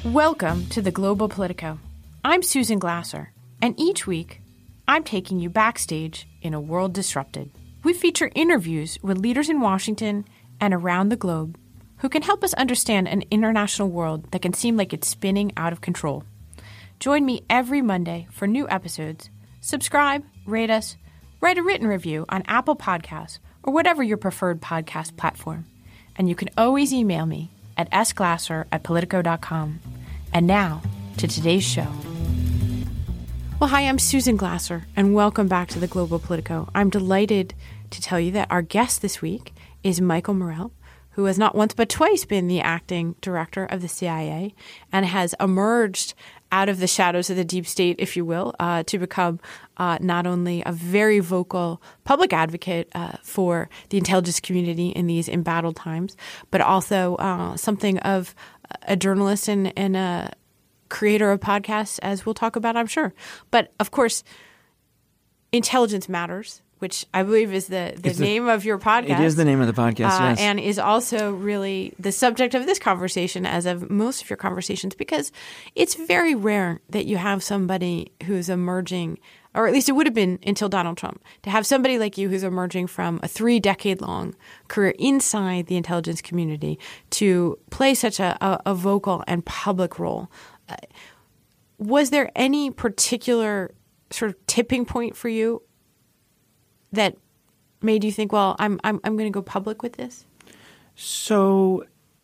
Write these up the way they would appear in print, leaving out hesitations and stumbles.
Welcome to the Global Politico. I'm Susan Glasser, and each week, I'm taking you backstage in a world disrupted. We feature interviews with leaders in Washington and around the globe who can help us understand an international world that can seem like it's spinning out of control. Join me every Monday for new episodes. Subscribe, rate us, write a written review on Apple Podcasts or whatever your preferred podcast platform. And you can always email me at sglasser@politico.com. And now to today's show. Well, hi, I'm Susan Glasser, and welcome back to the Global Politico. I'm delighted to tell you that our guest this week is Michael Morell, who has not once but twice been the acting director of the CIA and has emerged out of the shadows of the deep state, if you will, to become not only a very vocal public advocate for the intelligence community in these embattled times, but also something of a journalist and a creator of podcasts, as we'll talk about, I'm sure. But, of course, Intelligence Matters, which I believe is the name of your podcast. It is the name of the podcast, yes. And is also really the subject of this conversation, as of most of your conversations, because it's very rare that you have somebody who's emerging, or at least it would have been until Donald Trump, to have somebody like you who's emerging from a 3-decade-long career inside the intelligence community to play such a vocal and public role. Was there any particular sort of tipping point for you that made you think, well, I'm going to go public with this? So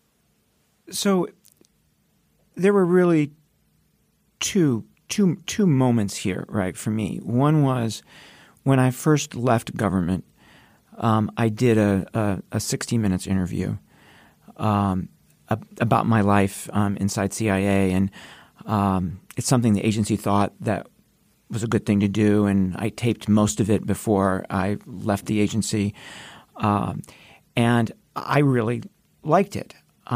there were really two moments here, right, for me. One was when I first left government, I did a 60 Minutes interview about my life inside CIA, and it's something the agency thought that was a good thing to do, and I taped most of it before I left the agency, and I really liked it.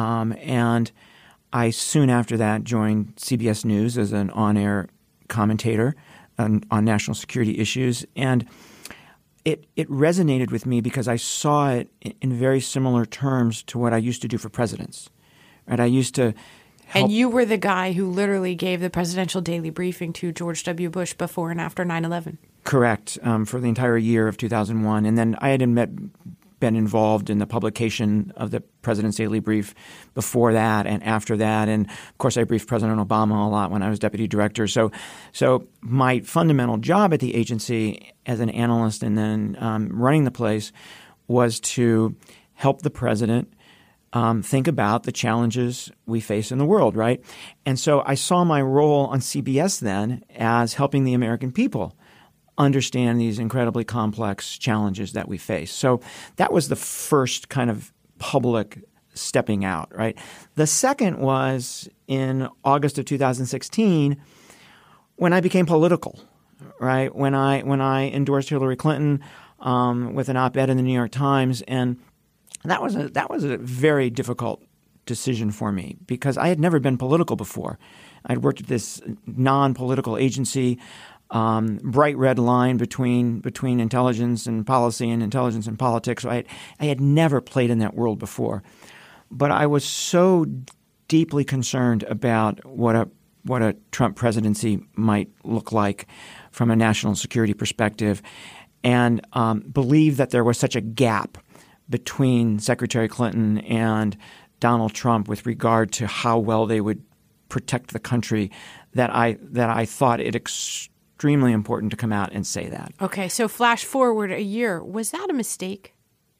And I soon after that joined CBS News as an on-air commentator on national security issues, and it resonated with me because I saw it in very similar terms to what I used to do for presidents. Right? I used to help. And you were the guy who literally gave the presidential daily briefing to George W. Bush before and after 9/11. Correct, for the entire year of 2001. And then I had been involved in the publication of the President's Daily Brief before that and after that. And, of course, I briefed President Obama a lot when I was deputy director. So my fundamental job at the agency as an analyst and then running the place was to help the president think about the challenges we face in the world, right? And so I saw my role on CBS then as helping the American people understand these incredibly complex challenges that we face. So that was the first kind of public stepping out, right? The second was in August of 2016 when I became political, right? When I endorsed Hillary Clinton with an op-ed in the New York Times, and that was a very difficult decision for me because I had never been political before. I'd worked at this non-political agency, bright red line between intelligence and policy and intelligence and politics. So I had never played in that world before. But I was so deeply concerned about what a Trump presidency might look like from a national security perspective, and believed that there was such a gap between Secretary Clinton and Donald Trump with regard to how well they would protect the country that I thought it extremely important to come out and say that. Okay, so flash forward a year. Was that a mistake?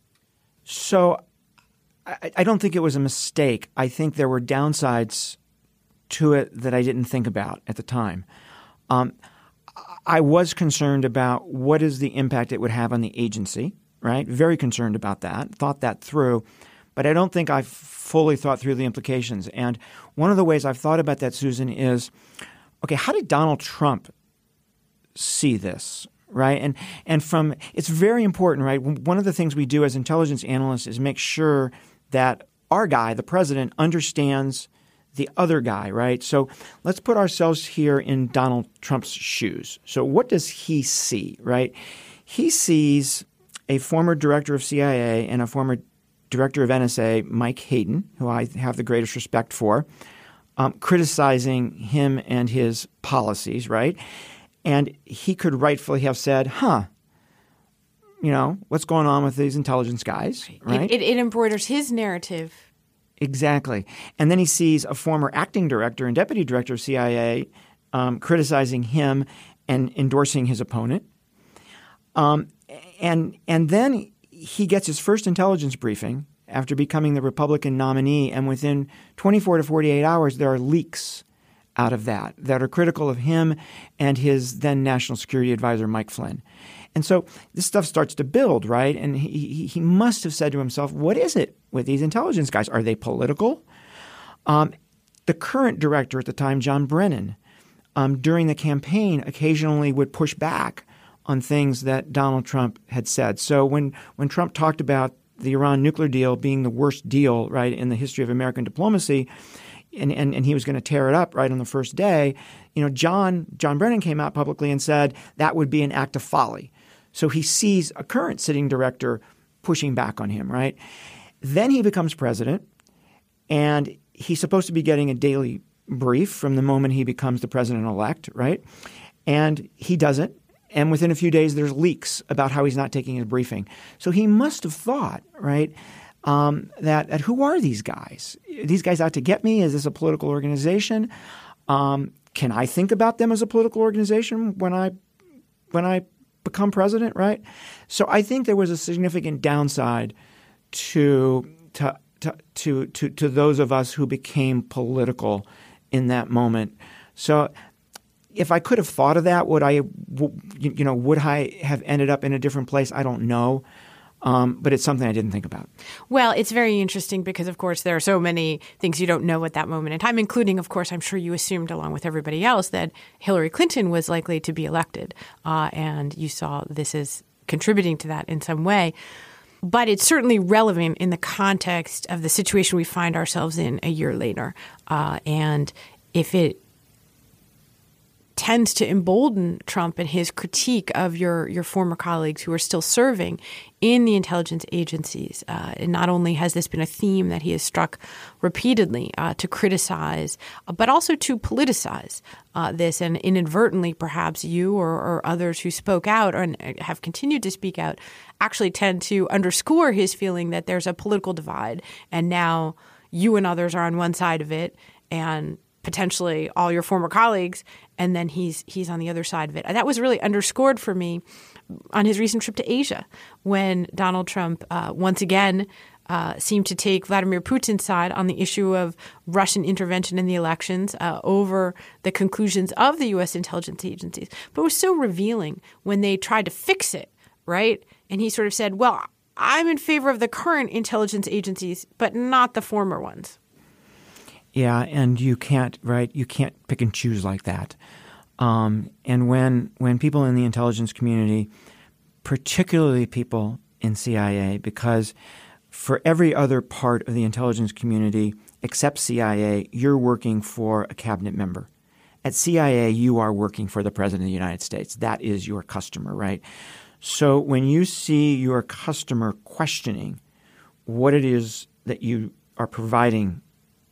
So I don't think it was a mistake. I think there were downsides to it that I didn't think about at the time. I was concerned about what is the impact it would have on the agency. Right? Very concerned about that, thought that through, but I don't think I've fully thought through the implications. And one of the ways I've thought about that, Susan, is, okay, how did Donald Trump see this, right? And from it's very important, right? One of the things we do as intelligence analysts is make sure that our guy, the president, understands the other guy, right? So let's put ourselves here in Donald Trump's shoes. So what does he see, right? He sees a former director of CIA and a former director of NSA, Mike Hayden, who I have the greatest respect for, criticizing him and his policies, right? And he could rightfully have said, what's going on with these intelligence guys, right? It embroiders his narrative. Exactly. And then he sees a former acting director and deputy director of CIA criticizing him and endorsing his opponent. And then he gets his first intelligence briefing after becoming the Republican nominee, and within 24 to 48 hours, there are leaks out of that are critical of him and his then National Security Advisor, Mike Flynn. And so this stuff starts to build, right? And he must have said to himself, what is it with these intelligence guys? Are they political? The current director at the time, John Brennan, during the campaign occasionally would push back on things that Donald Trump had said. So when Trump talked about the Iran nuclear deal being the worst deal, right, in the history of American diplomacy, and he was going to tear it up right on the first day, John Brennan came out publicly and said that would be an act of folly. So he sees a current sitting director pushing back on him, right? Then he becomes president, and he's supposed to be getting a daily brief from the moment he becomes the president-elect, right? And he doesn't. And within a few days, there's leaks about how he's not taking his briefing. So he must have thought, right, that who are these guys? These guys out to get me? Is this a political organization? Can I think about them as a political organization when I become president, right? So I think there was a significant downside to those of us who became political in that moment. So if I could have thought of that, would I have ended up in a different place? I don't know. But it's something I didn't think about. Well, it's very interesting because, of course, there are so many things you don't know at that moment in time, including, of course, I'm sure you assumed along with everybody else that Hillary Clinton was likely to be elected. And you saw this as contributing to that in some way. But it's certainly relevant in the context of the situation we find ourselves in a year later. And if it tends to embolden Trump and his critique of your former colleagues who are still serving in the intelligence agencies. And not only has this been a theme that he has struck repeatedly to criticize, but also to politicize this. And inadvertently, perhaps you or others who spoke out or have continued to speak out actually tend to underscore his feeling that there's a political divide. And now you and others are on one side of it, and potentially all your former colleagues, and then he's on the other side of it. That was really underscored for me on his recent trip to Asia when Donald Trump once again seemed to take Vladimir Putin's side on the issue of Russian intervention in the elections over the conclusions of the U.S. intelligence agencies. But it was so revealing when they tried to fix it, right? And he sort of said, well, I'm in favor of the current intelligence agencies, but not the former ones. Yeah, and you can't pick and choose like that. And when people in the intelligence community, particularly people in CIA, because for every other part of the intelligence community except CIA, you're working for a cabinet member. At CIA, you are working for the President of the United States. That is your customer, right? So when you see your customer questioning what it is that you are providing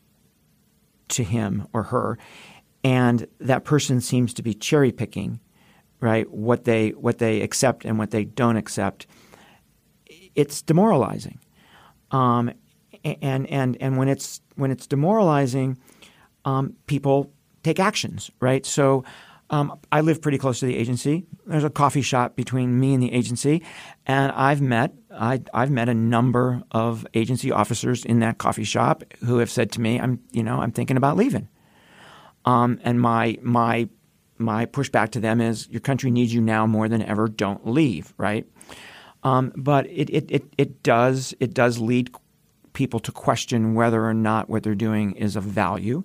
to him or her, and that person seems to be cherry picking, right? What they accept and what they don't accept. It's demoralizing, and when it's demoralizing, people take actions, right? So I live pretty close to the agency. There's a coffee shop between me and the agency, and I've met a number of agency officers in that coffee shop who have said to me, I'm thinking about leaving. And my pushback to them is, your country needs you now more than ever. Don't leave, right? But it does lead people to question whether or not what they're doing is of value.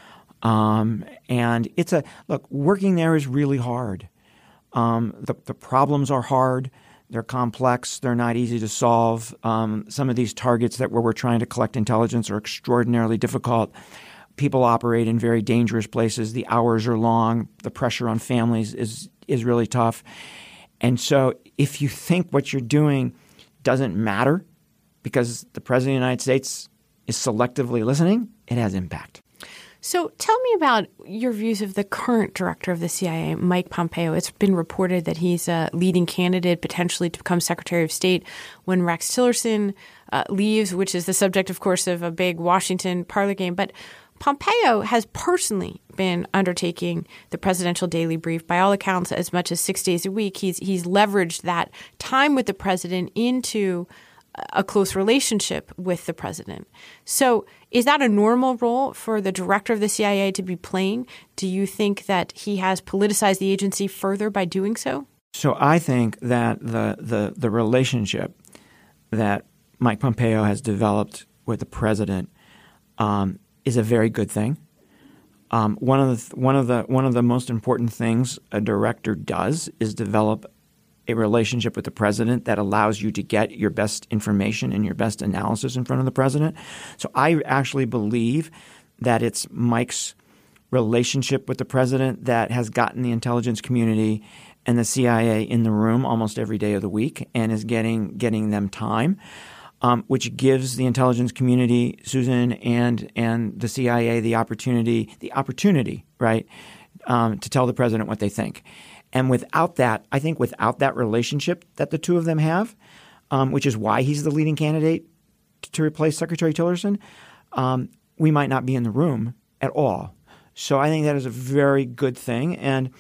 And working there is really hard. The problems are hard. They're complex. They're not easy to solve. Some of these targets where we're trying to collect intelligence are extraordinarily difficult. People operate in very dangerous places. The hours are long. The pressure on families is really tough. And so if you think what you're doing doesn't matter because the President of the United States is selectively listening, it has impact. So tell me about your views of the current director of the CIA, Mike Pompeo. It's been reported that he's a leading candidate potentially to become Secretary of State when Rex Tillerson leaves, which is the subject, of course, of a big Washington parlor game. But Pompeo has personally been undertaking the presidential daily brief, by all accounts, as much as 6 days a week. He's leveraged that time with the president into a close relationship with the president. So is that a normal role for the director of the CIA to be playing? Do you think that he has politicized the agency further by doing so? So I think that the relationship that Mike Pompeo has developed with the president is a very good thing. One of the most important things a director does is develop a relationship with the president that allows you to get your best information and your best analysis in front of the president. So I actually believe that it's Mike's relationship with the president that has gotten the intelligence community and the CIA in the room almost every day of the week and is getting them time, which gives the intelligence community, Susan, and the CIA the opportunity, right, to tell the president what they think. And without that, I think without that relationship that the two of them have, which is why he's the leading candidate to replace Secretary Tillerson, we might not be in the room at all. So I think that is a very good thing. And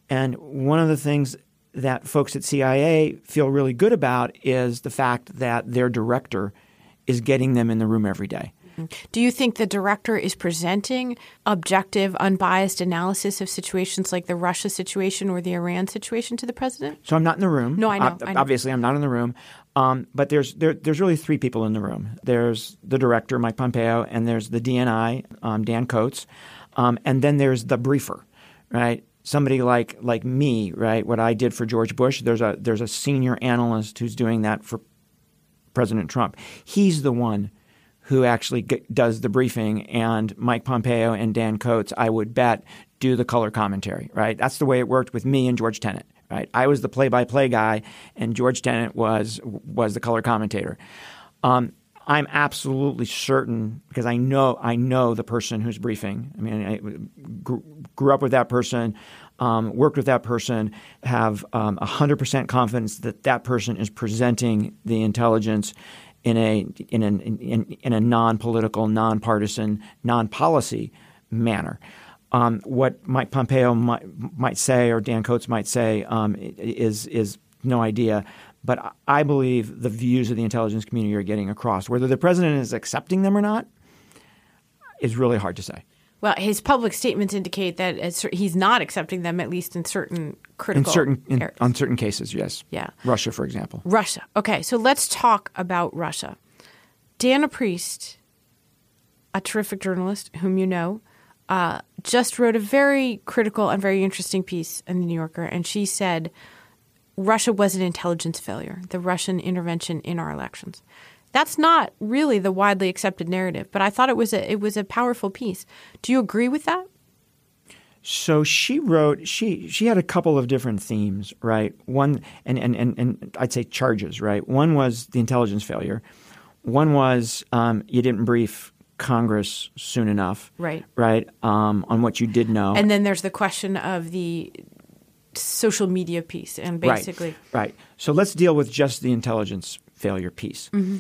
one of the things that folks at CIA feel really good about is the fact that their director is getting them in the room every day. Do you think the director is presenting objective, unbiased analysis of situations like the Russia situation or the Iran situation to the president? So I'm not in the room. No, I know. Obviously, I'm not in the room. But there's really three people in the room. There's the director, Mike Pompeo, and there's the DNI, Dan Coats, and then there's the briefer, right? Somebody like me, right? What I did for George Bush. There's a senior analyst who's doing that for President Trump. He's the one who actually does the briefing, and Mike Pompeo and Dan Coats, I would bet, do the color commentary, right? That's the way it worked with me and George Tenet, right? I was the play-by-play guy, and George Tenet was the color commentator. I'm absolutely certain, because I know the person who's briefing. I mean, I grew up with that person, worked with that person, have 100% confidence that that person is presenting the intelligence in a non-political, non-partisan, non-policy manner. What Mike Pompeo might say or Dan Coats might say is no idea. But I believe the views of the intelligence community are getting across. Whether the president is accepting them or not is really hard to say. Well, his public statements indicate that he's not accepting them, at least in certain critical areas. On certain cases, yes. Yeah. Russia, for example. Russia. Okay, so let's talk about Russia. Dana Priest, a terrific journalist whom you know, just wrote a very critical and very interesting piece in The New Yorker, and she said Russia was an intelligence failure, the Russian intervention in our elections. That's not really the widely accepted narrative, but I thought it was a powerful piece. Do you agree with that? So she wrote. She had a couple of different themes, right? One and I'd say charges, right? One was the intelligence failure. One was you didn't brief Congress soon enough, right? On what you did know. And then there's the question of the social media piece, and basically, right. So let's deal with just the intelligence failure piece. Mm-hmm.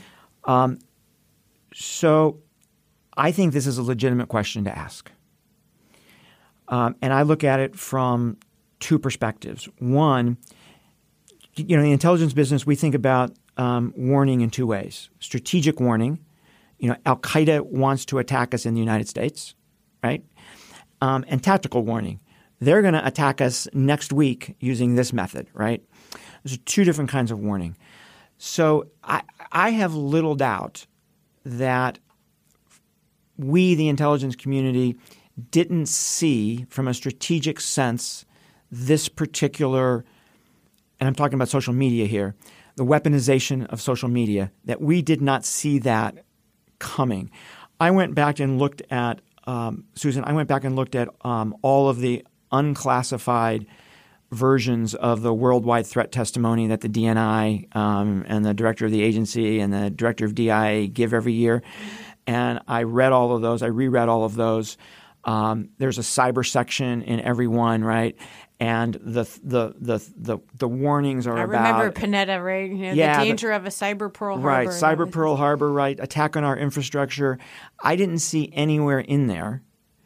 So I think this is a legitimate question to ask. And I look at it from two perspectives. One, in the intelligence business, we think about warning in two ways. Strategic warning. Al-Qaeda wants to attack us in the United States, right? And tactical warning. They're going to attack us next week using this method, right? Those are two different kinds of warning. So I have little doubt that we, the intelligence community, didn't see from a strategic sense this particular, and I'm talking about social media here, the weaponization of social media, that we did not see that coming. I went back and looked at, Susan, all of the unclassified versions of the worldwide threat testimony that the DNI and the director of the agency and the director of DIA give every year. And I read all of those. I reread all of those. There's a cyber section in every one, right? And the warnings are about. I remember Panetta, right? The danger of a cyber Pearl Harbor. Right, cyber Pearl Harbor, right? Attack on our infrastructure. I didn't see anywhere in there.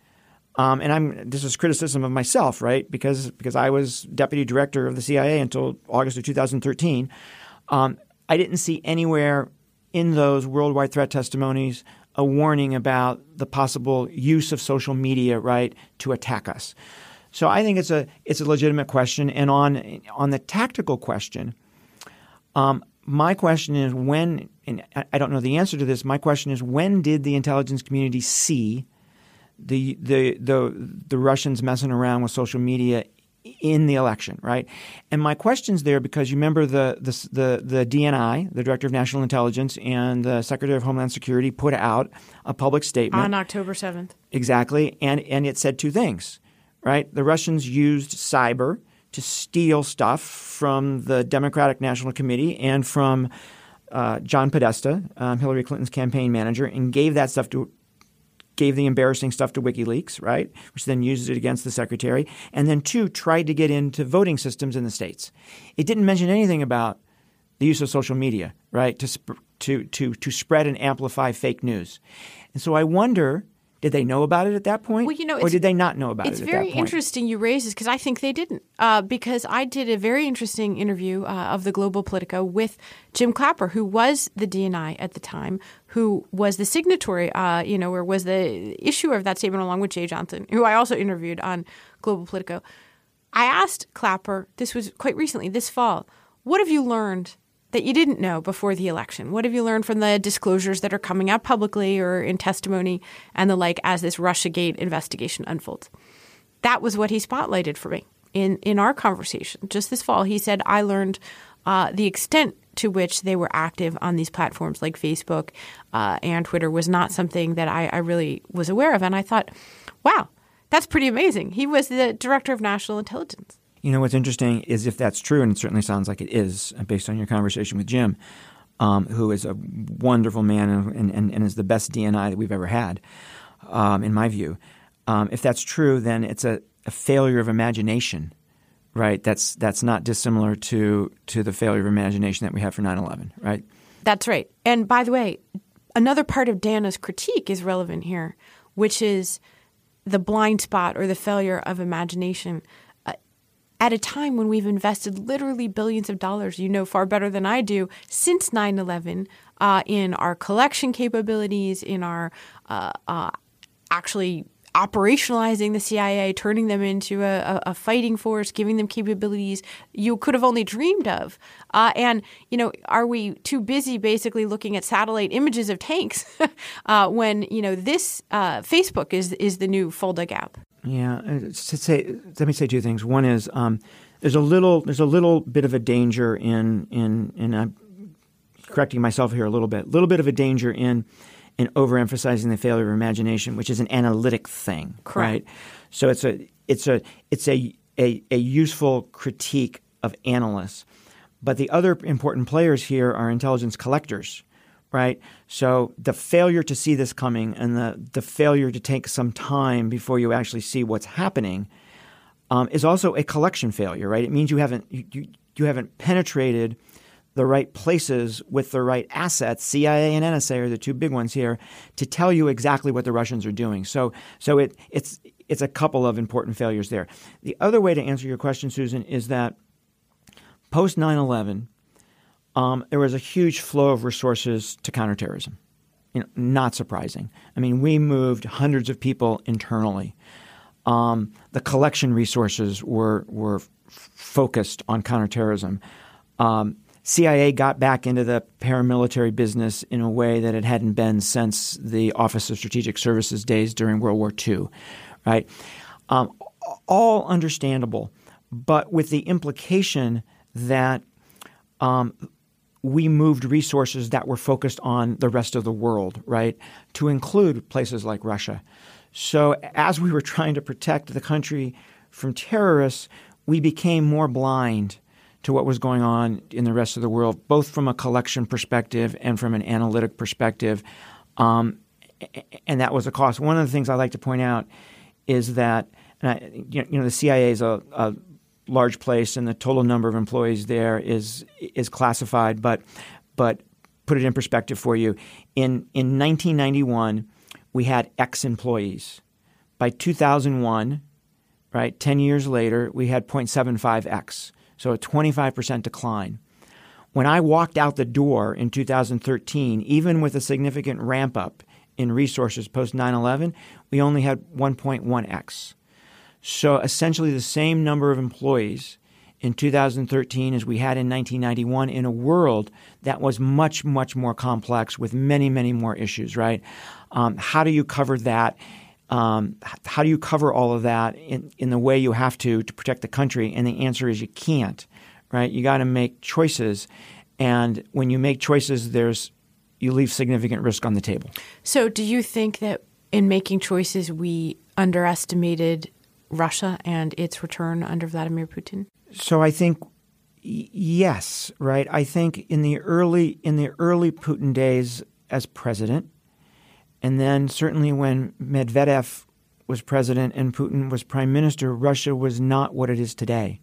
And this is criticism of myself, right? Because I was deputy director of the CIA until August of 2013. I didn't see anywhere in those worldwide threat testimonies a warning about the possible use of social media, right, to attack us. So I think it's a legitimate question. And on the tactical question, my question is when, and I don't know the answer to this. My question is, when did the intelligence community see the Russians messing around with social media in the election, right? And my question's there because you remember the DNI, the Director of National Intelligence, and the Secretary of Homeland Security put out a public statement on October 7th. Exactly, and it said two things, right? The Russians used cyber to steal stuff from the Democratic National Committee and from John Podesta, Hillary Clinton's campaign manager, and gave the embarrassing stuff to WikiLeaks, right, which then uses it against the secretary, and then two, tried to get into voting systems in the states. It didn't mention anything about the use of social media, right, to spread and amplify fake news. And so I wonder, did they know about it at that point? Well, or did they not know about it at that point? It's very interesting you raise this because I think they didn't. Because I did a very interesting interview of the Global Politico with Jim Clapper, who was the DNI at the time, who was the signatory, or was the issuer of that statement along with Jay Johnson, who I also interviewed on Global Politico. I asked Clapper, this was quite recently, this fall, what have you learned that you didn't know before the election? What have you learned from the disclosures that are coming out publicly or in testimony and the like as this Russiagate investigation unfolds? That was what he spotlighted for me in our conversation just this fall. He said, I learned the extent to which they were active on these platforms like Facebook and Twitter was not something that I really was aware of. And I thought, wow, that's pretty amazing. He was the Director of National Intelligence. You know, what's interesting is if that's true, and it certainly sounds like it is based on your conversation with Jim, who is a wonderful man and is the best DNI that we've ever had, in my view. If that's true, then it's a failure of imagination, right? That's not dissimilar to the failure of imagination that we have for 9/11, right? That's right. And by the way, another part of Dana's critique is relevant here, which is the blind spot or the failure of imagination. At a time when we've invested literally billions of dollars, you know far better than I do, since 9/11 in our collection capabilities, in our actually operationalizing the CIA, turning them into a fighting force, giving them capabilities you could have only dreamed of. And, are we too busy basically looking at satellite images of tanks when, this Facebook is the new Fulda Gap? Yeah, let me say two things. One is there's a little bit of a danger in I'm correcting myself here a little bit of a danger in overemphasizing the failure of imagination, which is an analytic thing, correct. Right? So it's a useful critique of analysts, but the other important players here are intelligence collectors. Right. So the failure to see this coming and the failure to take some time before you actually see what's happening is also a collection failure. Right. It means you haven't penetrated the right places with the right assets. CIA and NSA are the two big ones here to tell you exactly what the Russians are doing. So it's a couple of important failures there. The other way to answer your question, Susan, is that post 9/11. There was a huge flow of resources to counterterrorism. Not surprising. I mean, we moved hundreds of people internally. The collection resources were focused on counterterrorism. CIA got back into the paramilitary business in a way that it hadn't been since the Office of Strategic Services days during World War II. Right? All understandable, but with the implication that we moved resources that were focused on the rest of the world, right, to include places like Russia. So as we were trying to protect the country from terrorists, we became more blind to what was going on in the rest of the world, both from a collection perspective and from an analytic perspective. And that was a cost. One of the things I like to point out is that the CIA is a large place, and the total number of employees there is classified. But put it in perspective for you. In 1991, we had X employees. By 2001, right, 10 years later, we had 0.75X, so a 25% decline. When I walked out the door in 2013, even with a significant ramp up in resources post 9/11, we only had 1.1X. So essentially the same number of employees in 2013 as we had in 1991 in a world that was much, much more complex with many, many more issues, right? How do you cover that? How do you cover all of that in the way you have to protect the country? And the answer is you can't, right? You got to make choices. And when you make choices, you leave significant risk on the table. So do you think that in making choices, we underestimated Russia and its return under Vladimir Putin? So I think yes, right? I think in the early Putin days as president, and then certainly when Medvedev was president and Putin was prime minister, Russia was not what it is today.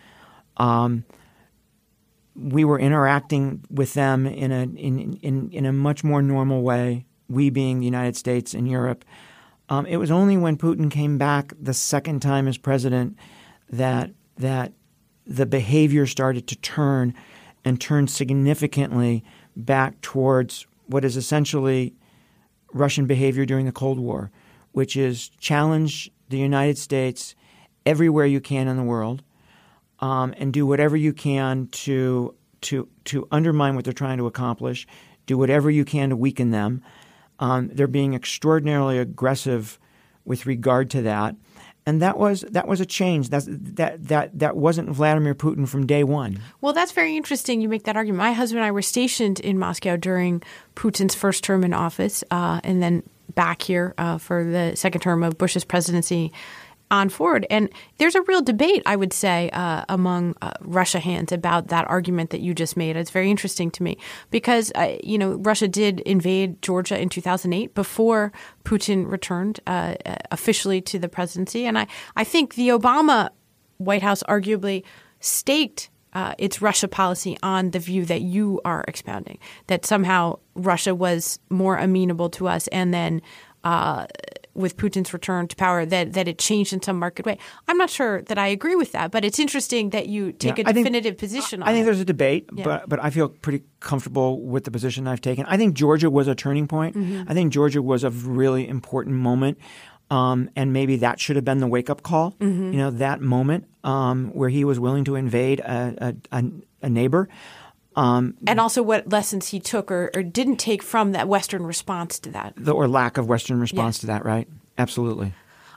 We were interacting with them in a much more normal way, we being the United States and Europe. It was only when Putin came back the second time as president that the behavior started to turn significantly back towards what is essentially Russian behavior during the Cold War, which is challenge the United States everywhere you can in the world, and do whatever you can to undermine what they're trying to accomplish, do whatever you can to weaken them. They're being extraordinarily aggressive with regard to that. And that was a change. That wasn't Vladimir Putin from day one. Well, that's very interesting. You make that argument. My husband and I were stationed in Moscow during Putin's first term in office, and then back here for the second term of Bush's presidency on forward. And there's a real debate, I would say, among Russia hands about that argument that you just made. It's very interesting to me because, Russia did invade Georgia in 2008 before Putin returned officially to the presidency. And I think the Obama White House arguably staked its Russia policy on the view that you are expounding, that somehow Russia was more amenable to us, and then with Putin's return to power, that it changed in some marked way. I'm not sure that I agree with that, but it's interesting that you take a definitive position on it. I think there's a debate, but I feel pretty comfortable with the position I've taken. I think Georgia was a turning point. Mm-hmm. I think Georgia was a really important moment, and maybe that should have been the wake-up call, mm-hmm. That moment where he was willing to invade a neighbor. And also what lessons he took or didn't take from that Western response to that. Or lack of Western response to that, right? Absolutely.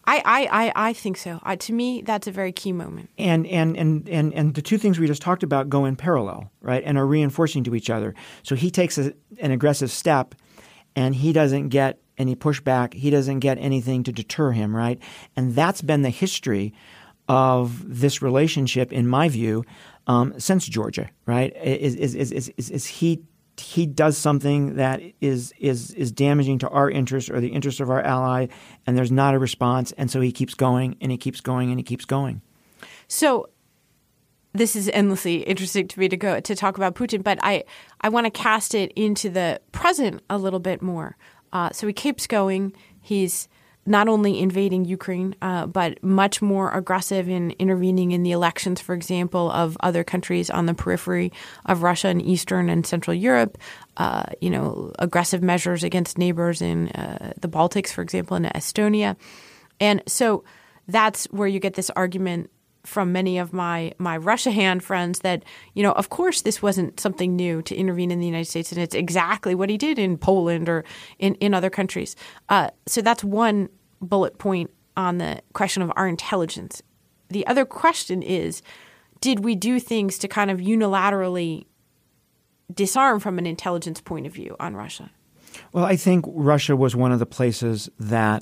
I think so. To me, that's a very key moment. And the two things we just talked about go in parallel, right, and are reinforcing to each other. So he takes an aggressive step, and he doesn't get any pushback. He doesn't get anything to deter him, right? And that's been the history of this relationship, in my view, since Georgia, right? Is he does something that is damaging to our interests or the interests of our ally, and there's not a response, and so he keeps going and he keeps going and he keeps going. So this is endlessly interesting to me to talk about Putin, but I want to cast it into the present a little bit more. So he keeps going. He's not only invading Ukraine, but much more aggressive in intervening in the elections, for example, of other countries on the periphery of Russia in Eastern and Central Europe, aggressive measures against neighbors in the Baltics, for example, in Estonia. And so that's where you get this argument from many of my Russia hand friends that, of course, this wasn't something new to intervene in the United States, and it's exactly what he did in Poland or in other countries. So that's one bullet point on the question of our intelligence. The other question is, did we do things to kind of unilaterally disarm from an intelligence point of view on Russia? Well, I think Russia was one of the places that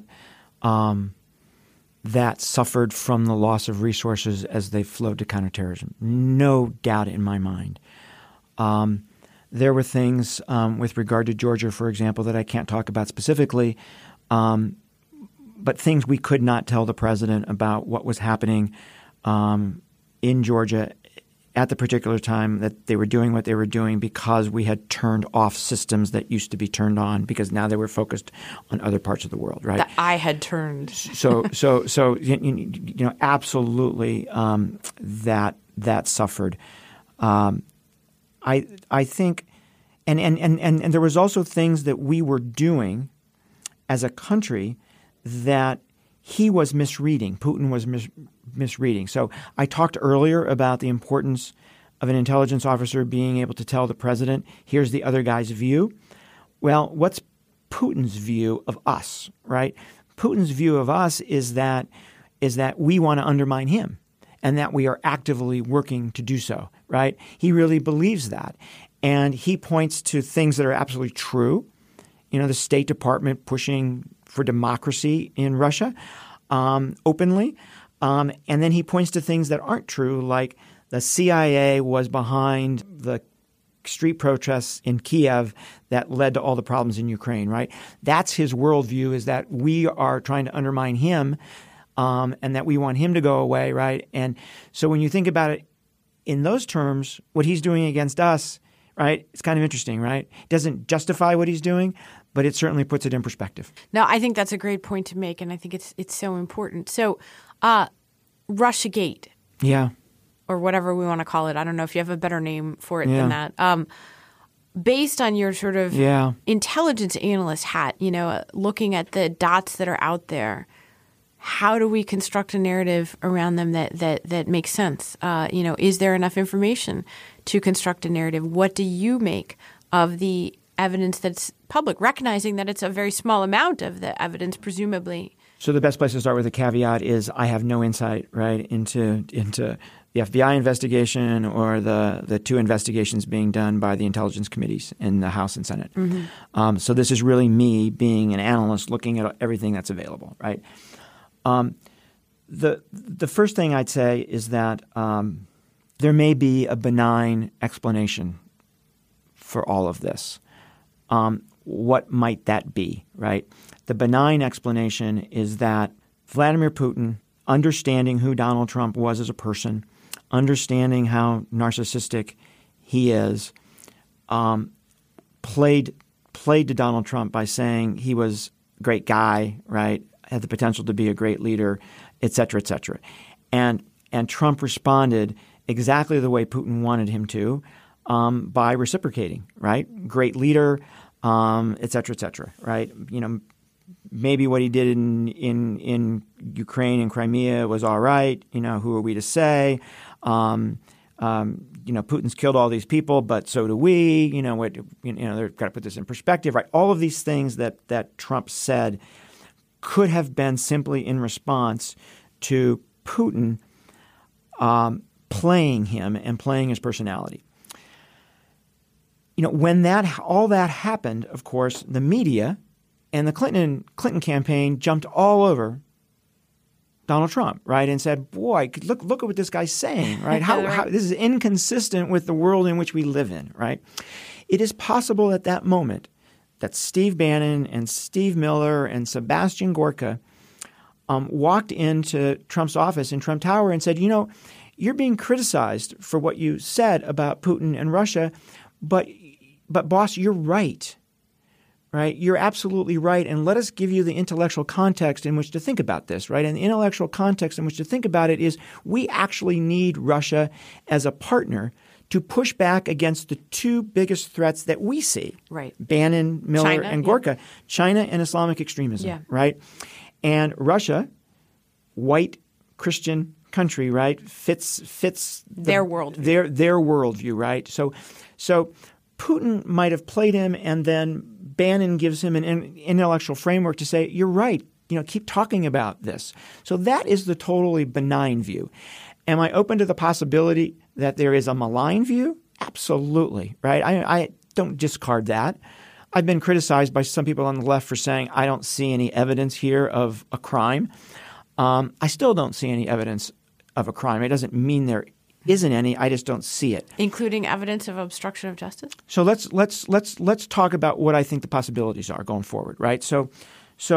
that suffered from the loss of resources as they flowed to counterterrorism. No doubt in my mind. There were things with regard to Georgia, for example, that I can't talk about specifically, but things we could not tell the president about what was happening in Georgia at the particular time that they were doing what they were doing because we had turned off systems that used to be turned on because now they were focused on other parts of the world, right? That I had turned. So absolutely that suffered. I think, and there was also things that we were doing as a country that he was misreading. Putin was misreading. So I talked earlier about the importance of an intelligence officer being able to tell the president, here's the other guy's view. Well, what's Putin's view of us, right? Putin's view of us is that we want to undermine him and that we are actively working to do so, right? He really believes that. And he points to things that are absolutely true. The State Department pushing for democracy in Russia openly. And then he points to things that aren't true, like the CIA was behind the street protests in Kiev that led to all the problems in Ukraine, right? That's his worldview, is that we are trying to undermine him and that we want him to go away, right? And so when you think about it in those terms, what he's doing against us, right, it's kind of interesting, right? It doesn't justify what he's doing, but it certainly puts it in perspective. No, I think that's a great point to make, and I think it's so important. So Russiagate. Yeah. Or whatever we want to call it. I don't know if you have a better name for it than that. Based on your sort of intelligence analyst hat, looking at the dots that are out there, how do we construct a narrative around them that makes sense? Is there enough information to construct a narrative? What do you make of the evidence that's public, recognizing that it's a very small amount of the evidence, presumably? So the best place to start with a caveat is I have no insight, right, into the FBI investigation or the two investigations being done by the intelligence committees in the House and Senate. Mm-hmm. So this is really me being an analyst looking at everything that's available, right? The first thing I'd say is that there may be a benign explanation for all of this. What might that be, right? The benign explanation is that Vladimir Putin, understanding who Donald Trump was as a person, understanding how narcissistic he is, played to Donald Trump by saying he was a great guy, right? Had the potential to be a great leader, et cetera, et cetera. And Trump responded exactly the way Putin wanted him to by reciprocating, right? Great leader, et cetera, right? Maybe what he did in Ukraine and Crimea was all right. Who are we to say? Putin's killed all these people, but so do we. They've got to put this in perspective, right? All of these things that Trump said could have been simply in response to Putin playing him and playing his personality. When all that happened, of course, the media and the Clinton campaign jumped all over Donald Trump, right, and said, "Boy, look at what this guy's saying, right? How this is inconsistent with the world in which we live in, right?" It is possible at that moment that Steve Bannon and Steve Miller and Sebastian Gorka walked into Trump's office in Trump Tower and said, "You're being criticized for what you said about Putin and Russia, but boss, you're right." Right? You're absolutely right. And let us give you the intellectual context in which to think about this, right? And the intellectual context in which to think about it is we actually need Russia as a partner to push back against the two biggest threats that we see. Right. Bannon, Miller, China, and Gorka. China and Islamic extremism, right? And Russia, white Christian country, right, fits their worldview. Their worldview, right? So Putin might have played him, and then Bannon gives him an intellectual framework to say, "You're right. Keep talking about this." So that is the totally benign view. Am I open to the possibility that there is a malign view? Absolutely, right? I don't discard that. I've been criticized by some people on the left for saying I don't see any evidence here of a crime. I still don't see any evidence of a crime. It doesn't mean there isn't any. I just don't see it. Including evidence of obstruction of justice? So let's talk about what I think the possibilities are going forward, right? So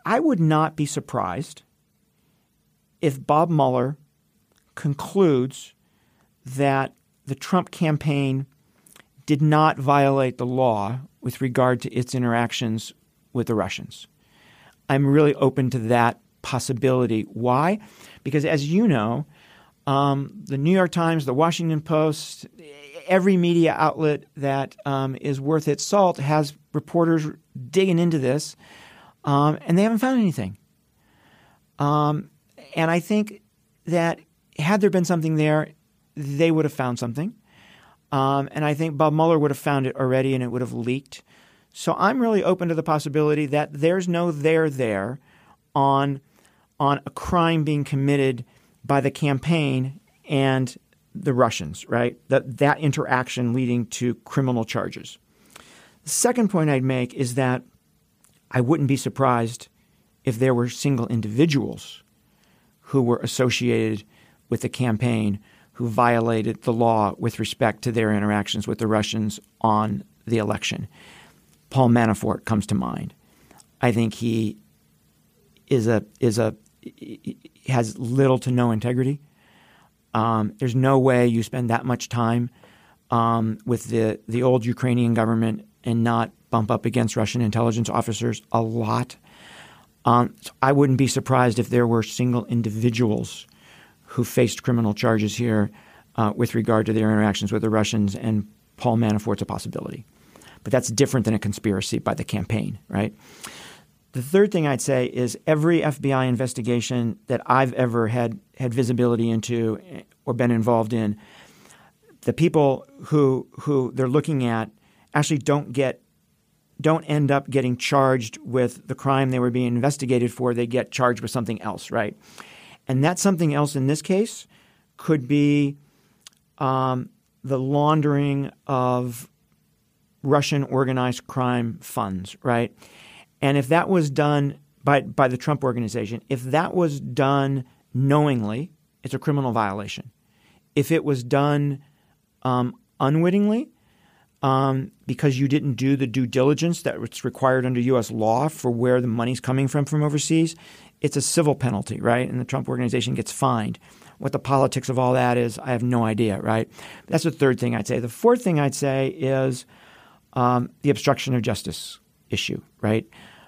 I would not be surprised if Bob Mueller concludes that the Trump campaign did not violate the law with regard to its interactions with the Russians. I'm really open to that possibility. Why? Because as you know, the New York Times, the Washington Post, every media outlet that is worth its salt has reporters digging into this, and they haven't found anything. And I think that had there been something there, they would have found something. And I think Bob Mueller would have found it already and it would have leaked. So I'm really open to the possibility that there's no there on a crime being committed by the campaign and the Russians, right? That interaction leading to criminal charges. The second point I'd make is that I wouldn't be surprised if there were single individuals who were associated with the campaign who violated the law with respect to their interactions with the Russians on the election. Paul Manafort comes to mind. I think he has little to no integrity. There's no way you spend that much time with the old Ukrainian government and not bump up against Russian intelligence officers a lot. So I wouldn't be surprised if there were single individuals who faced criminal charges here with regard to their interactions with the Russians, and Paul Manafort's a possibility. But that's different than a conspiracy by the campaign, right? The third thing I'd say is every FBI investigation that I've ever had visibility into or been involved in, the people who they're looking at actually don't end up getting charged with the crime they were being investigated for. They get charged with something else, right? And that something else in this case could be the laundering of Russian organized crime funds, right? And if that was done by the Trump organization, if that was done knowingly, it's a criminal violation. If it was done unwittingly, because you didn't do the due diligence that's required under U.S. law for where the money's coming from overseas, it's a civil penalty, right? And the Trump organization gets fined. What the politics of all that is, I have no idea, right? That's the third thing I'd say. The fourth thing I'd say is the obstruction of justice issue, right?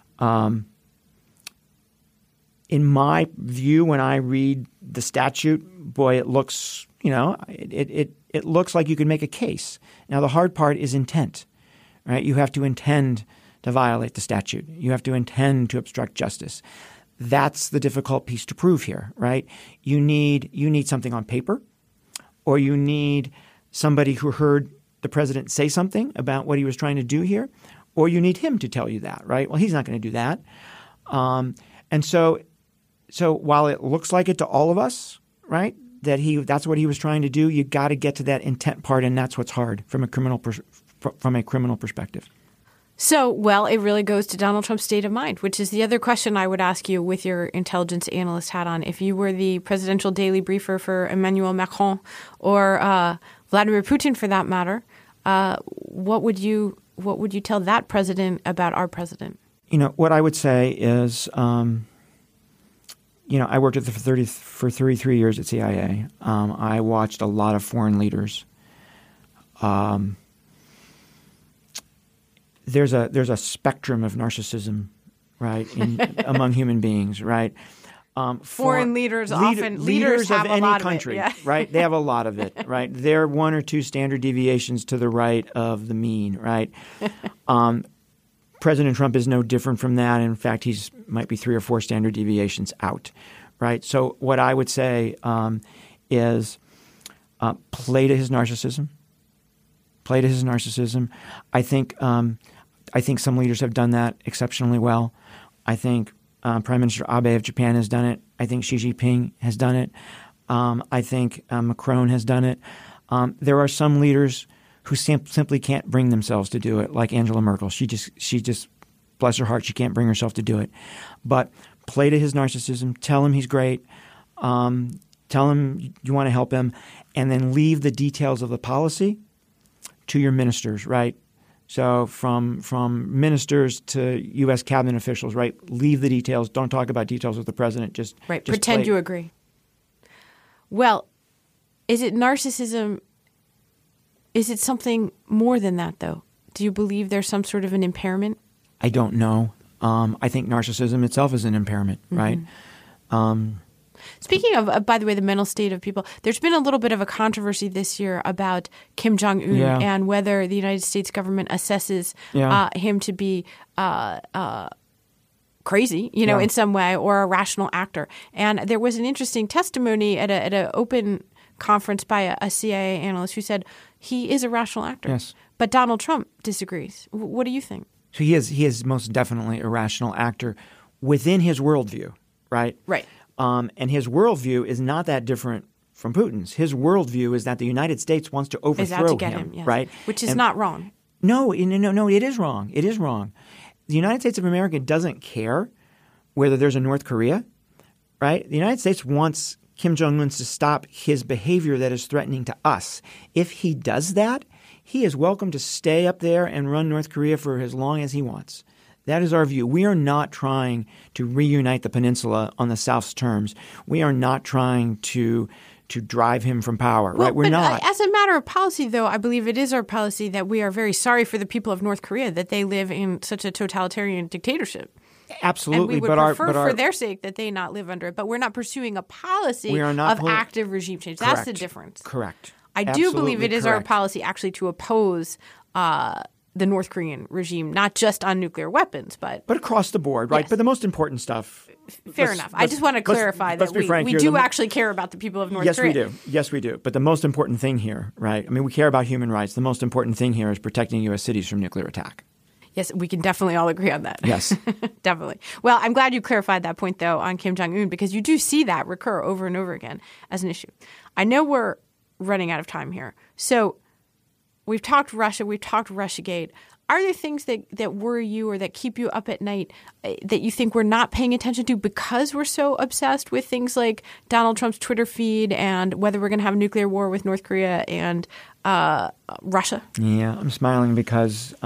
In my view, when I read the statute, boy, it looks, it looks like you could make a case. Now, the hard part is intent, right? You have to intend to violate the statute. You have to intend to obstruct justice. That's the difficult piece to prove here, right? You need something on paper, or you need somebody who heard the president say something about what he was trying to do here, or you need him to tell you that, right? Well, he's not going to do that. And so while it looks like it to all of us, right, that's what he was trying to do, you got to get to that intent part, and that's what's hard from a criminal perspective. So, well, it really goes to Donald Trump's state of mind, which is the other question I would ask you with your intelligence analyst hat on. If you were the presidential daily briefer for Emmanuel Macron or Vladimir Putin, for that matter, what would you tell that president about our president? What I would say is, I worked for 33 years at CIA. I watched a lot of foreign leaders. There's a spectrum of narcissism, right, among human beings, right? Foreign leaders often leaders of have any a lot country, of it, yeah. right? They have a lot of it, right? They're one or two standard deviations to the right of the mean, right? President Trump is no different from that. In fact, he's might be 3 or 4 standard deviations out, right? So what I would say is play to his narcissism. Play to his narcissism. I think some leaders have done that exceptionally well. I think Prime Minister Abe of Japan has done it. I think Xi Jinping has done it. I think Macron has done it. There are some leaders who simply can't bring themselves to do it, like Angela Merkel. She just, bless her heart, she can't bring herself to do it. But play to his narcissism. Tell him he's great. Tell him you want to help him. And then leave the details of the policy to your ministers, right? So from ministers to U.S. cabinet officials, right? Leave the details. Don't talk about details with the president. Just pretend you agree. Well, is it narcissism? Is it something more than that, though? Do you believe there's some sort of an impairment? I don't know. I think narcissism itself is an impairment, right? Speaking of, by the way, the mental state of people, there's been a little bit of a controversy this year about Kim Jong-un and whether the United States government assesses him to be crazy, in some way, or a rational actor. And there was an interesting testimony at an open conference by a CIA analyst who said he is a rational actor. Yes. But Donald Trump disagrees. What do you think? So he is most definitely a rational actor within his worldview, right? Right. And his worldview is not that different from Putin's. His worldview is that the United States wants to overthrow him, yes. right? Which is not wrong. No, it is wrong. It is wrong. The United States of America doesn't care whether there's a North Korea, right? The United States wants Kim Jong-un to stop his behavior that is threatening to us. If he does that, he is welcome to stay up there and run North Korea for as long as he wants. That is our view. We are not trying to reunite the peninsula on the South's terms. We are not trying to drive him from power, right? We're not. As a matter of policy, though, I believe it is our policy that we are very sorry for the people of North Korea that they live in such a totalitarian dictatorship. Absolutely. And we would prefer for their sake that they not live under it. But we're not pursuing a policy of active regime change. Correct. That's the difference. Correct. I do believe it is our policy actually to oppose the North Korean regime, not just on nuclear weapons, but across the board, right? Yes. But the most important stuff. Fair enough. I just want to clarify that we do actually care about the people of North Korea. Yes, we do. But the most important thing here, right? I mean, we care about human rights. The most important thing here is protecting U.S. cities from nuclear attack. Yes, we can definitely all agree on that. Yes. Definitely. Well, I'm glad you clarified that point, though, on Kim Jong-un, because you do see that recur over and over again as an issue. I know we're running out of time here. So we've talked Russia. We've talked Russiagate. Are there things that worry you or that keep you up at night that you think we're not paying attention to because we're so obsessed with things like Donald Trump's Twitter feed and whether we're going to have a nuclear war with North Korea and Russia? Yeah, I'm smiling because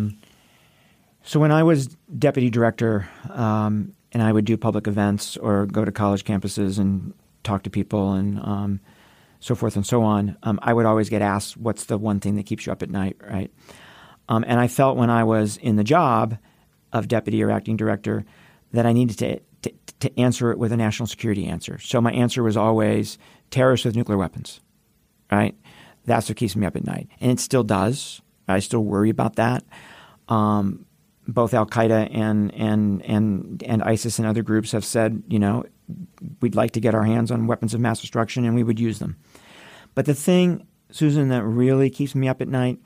so when I was deputy director and I would do public events or go to college campuses and talk to people and so forth and so on, I would always get asked, what's the one thing that keeps you up at night, right? And I felt when I was in the job of deputy or acting director that I needed to answer it with a national security answer. So my answer was always terrorists with nuclear weapons, right? That's what keeps me up at night. And it still does. I still worry about that. Both Al-Qaeda and ISIS and other groups have said, we'd like to get our hands on weapons of mass destruction and we would use them. But the thing, Susan, that really keeps me up at night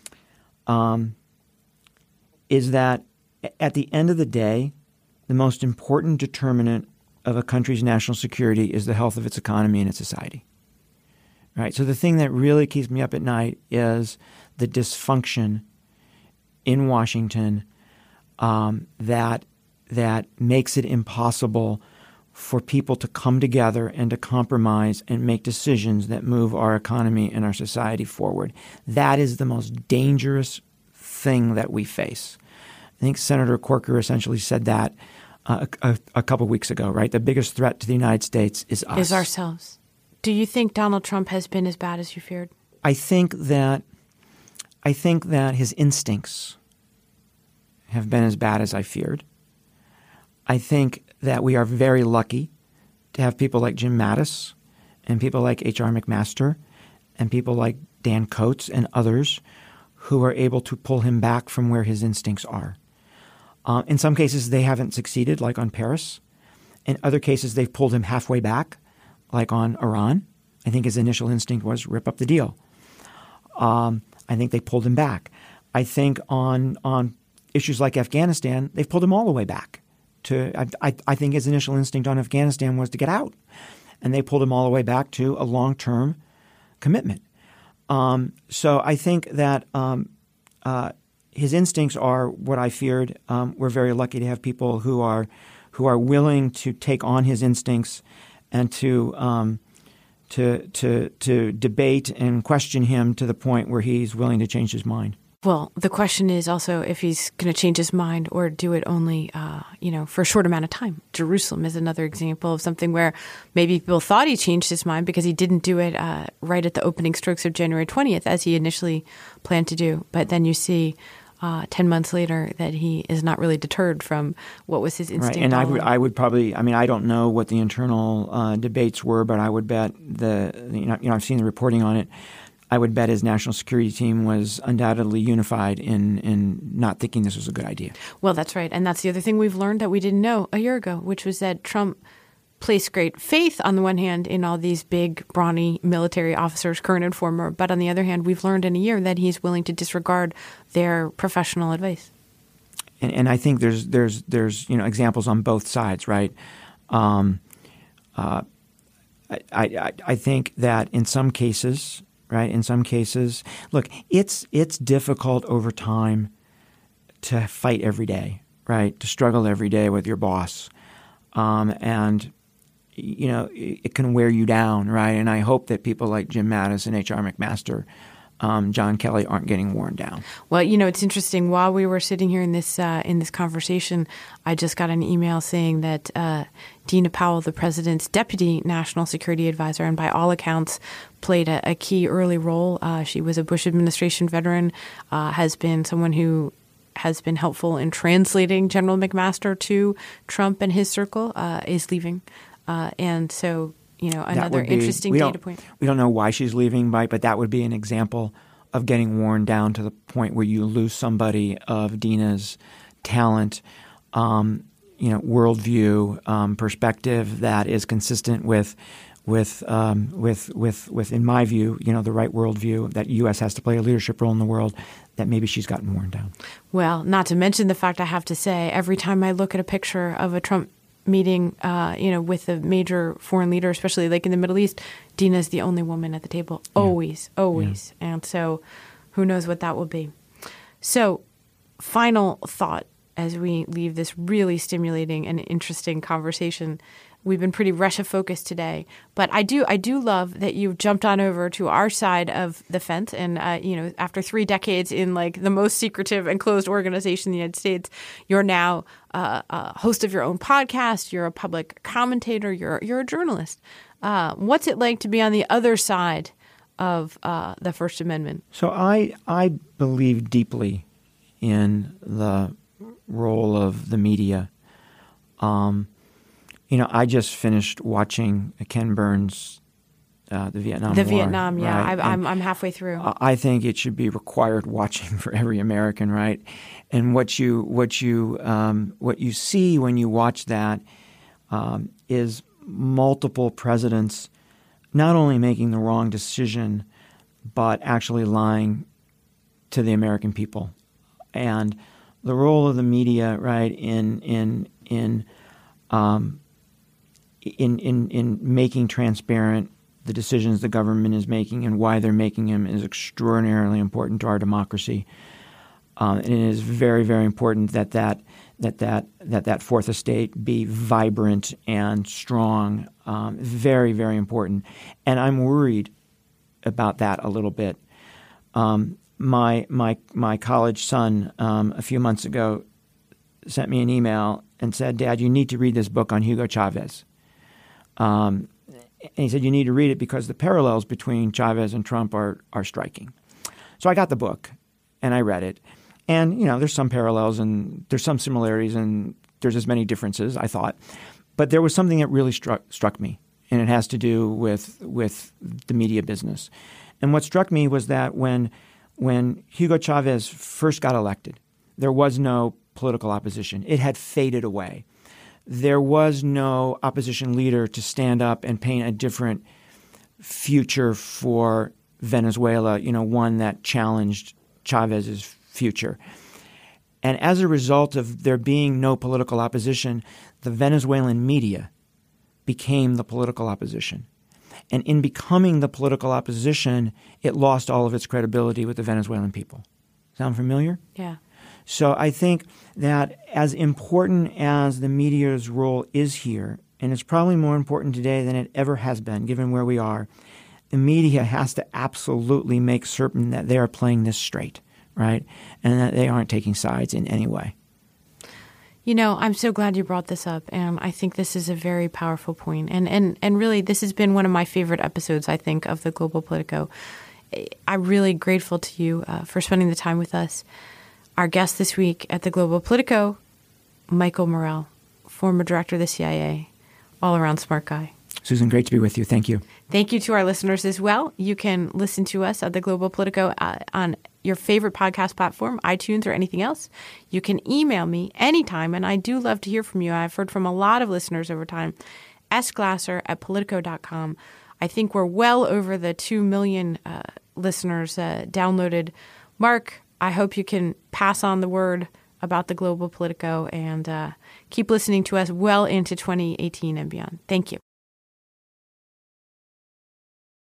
is that at the end of the day, the most important determinant of a country's national security is the health of its economy and its society. Right? So the thing that really keeps me up at night is the dysfunction in Washington that makes it impossible for people to come together and to compromise and make decisions that move our economy and our society forward. That is the most dangerous thing that we face. I think Senator Corker essentially said that a couple weeks ago, right? The biggest threat to the United States is us. Is ourselves. Do you think Donald Trump has been as bad as you feared? I think that his instincts have been as bad as I feared. I think that we are very lucky to have people like Jim Mattis and people like H.R. McMaster and people like Dan Coates and others who are able to pull him back from where his instincts are. In some cases, they haven't succeeded, like on Paris. In other cases, they've pulled him halfway back, like on Iran. I think his initial instinct was rip up the deal. I think they pulled him back. I think on issues like Afghanistan, they've pulled him all the way back. I think his initial instinct on Afghanistan was to get out, and they pulled him all the way back to a long-term commitment. So I think that his instincts are what I feared. We're very lucky to have people who are willing to take on his instincts and to debate and question him to the point where he's willing to change his mind. Well, the question is also if he's going to change his mind or do it only, for a short amount of time. Jerusalem is another example of something where maybe people thought he changed his mind because he didn't do it right at the opening strokes of January 20th, as he initially planned to do. But then you see 10 months later that he is not really deterred from what was his instinct. Right. And I would probably, I don't know what the internal debates were, but I would bet I've seen the reporting on it. I would bet his national security team was undoubtedly unified in not thinking this was a good idea. Well, that's right. And that's the other thing we've learned that we didn't know a year ago, which was that Trump placed great faith on the one hand in all these big, brawny military officers, current and former. But on the other hand, we've learned in a year that he's willing to disregard their professional advice. And I think there's examples on both sides, right? I think that in some cases. Right. In some cases, look, it's difficult over time to fight every day, right? To struggle every day with your boss, and it can wear you down, right? And I hope that people like Jim Mattis and H.R. McMaster, John Kelly, aren't getting worn down. Well, it's interesting. While we were sitting here in this conversation, I just got an email saying that Dina Powell, the president's deputy national security advisor, and by all accounts played a key early role. She was a Bush administration veteran, has been someone who has been helpful in translating General McMaster to Trump and his circle, is leaving. And so, another interesting data point. We don't know why she's leaving, but that would be an example of getting worn down to the point where you lose somebody of Dina's talent, worldview, perspective that is consistent with in my view, the right worldview that U.S. has to play a leadership role in the world, that maybe she's gotten worn down. Well, not to mention the fact I have to say, every time I look at a picture of a Trump meeting, with a major foreign leader, especially like in the Middle East, Dina's the only woman at the table. Always. Yeah. And so who knows what that will be. So final thought as we leave this really stimulating and interesting conversation. We've been pretty Russia-focused today, but I do love that you've jumped on over to our side of the fence, and after 3 decades in like the most secretive and closed organization in the United States, you're now a host of your own podcast. You're a public commentator. You're a journalist. What's it like to be on the other side of the First Amendment? So I believe deeply in the role of the media. I just finished watching Ken Burns' the Vietnam War. The Vietnam, yeah. Right? I'm halfway through. I think it should be required watching for every American, right? And what you see when you watch that is multiple presidents not only making the wrong decision, but actually lying to the American people. And the role of the media, right, in making transparent the decisions the government is making and why they're making them is extraordinarily important to our democracy. And it is very, very important that fourth estate be vibrant and strong. Very, very important. And I'm worried about that a little bit. My college son a few months ago sent me an email and said, "Dad, you need to read this book on Hugo Chavez." And he said, "You need to read it because the parallels between Chavez and Trump are striking." So I got the book and I read it. And, there's some parallels and there's some similarities and there's as many differences, I thought. But there was something that really struck me, and it has to do with the media business. And what struck me was that when Hugo Chavez first got elected, there was no political opposition. It had faded away. There was no opposition leader to stand up and paint a different future for Venezuela, one that challenged Chavez's future. And as a result of there being no political opposition, the Venezuelan media became the political opposition. And in becoming the political opposition, it lost all of its credibility with the Venezuelan people. Sound familiar? Yeah. So I think that as important as the media's role is here, and it's probably more important today than it ever has been, given where we are, the media has to absolutely make certain that they are playing this straight, right? And that they aren't taking sides in any way. You know, I'm so glad you brought this up, and I think this is a very powerful point. And really, this has been one of my favorite episodes, I think, of the Global Politico. I'm really grateful to you for spending the time with us. Our guest this week at the Global Politico, Michael Morell, former director of the CIA, all-around smart guy. Susan, great to be with you. Thank you. Thank you to our listeners as well. You can listen to us at the Global Politico on your favorite podcast platform, iTunes or anything else. You can email me anytime, and I do love to hear from you. I've heard from a lot of listeners over time. sglasser@politico.com. I think we're well over the 2 million listeners downloaded. Mark, I hope you can pass on the word about the Global Politico and keep listening to us well into 2018 and beyond. Thank you.